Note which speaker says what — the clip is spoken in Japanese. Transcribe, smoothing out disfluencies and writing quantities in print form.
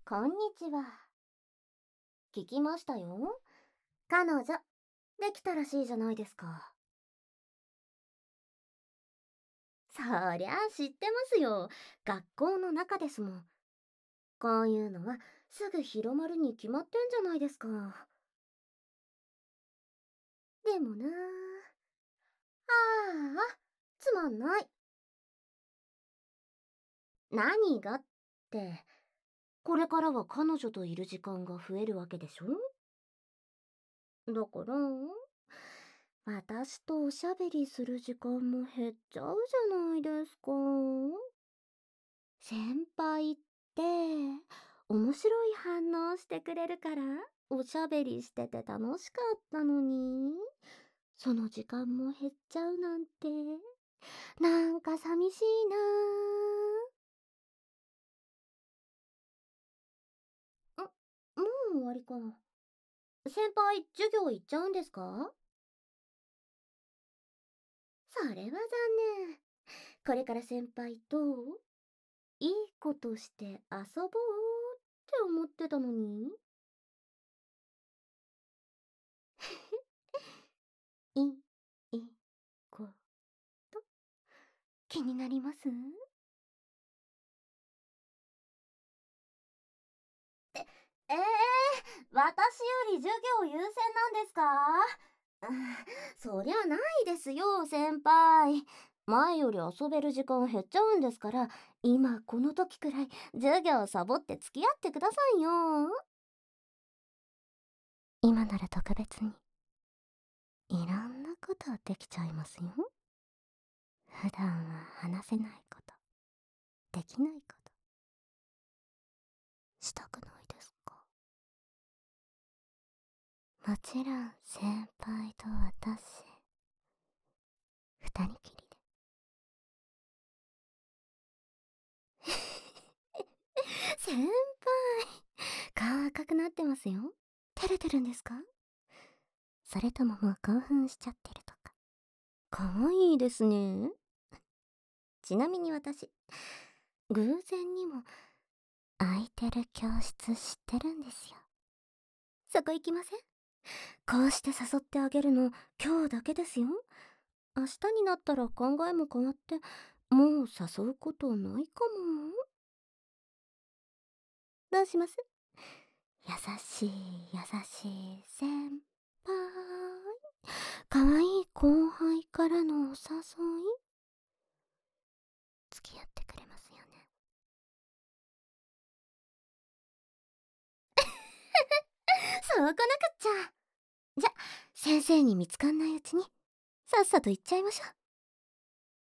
Speaker 1: こんにちは。聞きましたよ。彼女、できたらしいじゃないですか。そりゃあ知ってますよ。学校の中ですもん。こういうのはすぐ広まるに決まってんじゃないですか。でもなあ、つまんない。何がって、これからは彼女といる時間が増えるわけでしょ。だから、私とおしゃべりする時間も減っちゃうじゃないですか。先輩って面白い反応してくれるからおしゃべりしてて楽しかったのに、その時間も減っちゃうなんて、なんか寂しいな。もう終わりか。先輩、授業行っちゃうんですか？それは残念。これから先輩といいことして遊ぼうって思ってたのに。いいこと気になります？ええ私より授業優先なんですか？うん、そりゃないですよ、先輩。前より遊べる時間減っちゃうんですから、今この時くらい授業サボって付き合ってくださいよ。今なら特別にいろんなことできちゃいますよ。普段は話せないこと、できないこと、したくないですか？もちろん先輩と私、二人きりで。先輩、顔赤くなってますよ。照れてるんですか？それとももう興奮しちゃってるとか。かわいいですね。ちなみに私、偶然にも空いてる教室知ってるんですよ。そこ行きません？こうして誘ってあげるの今日だけですよ。明日になったら考えも変わって、もう誘うことないかも。どうします？優しい優しい先輩。かわいい後輩からのお誘い、付き合ってくれますよね？そうこなくっちゃ。じゃ、先生に見つかんないうちにさっさと行っちゃいましょう。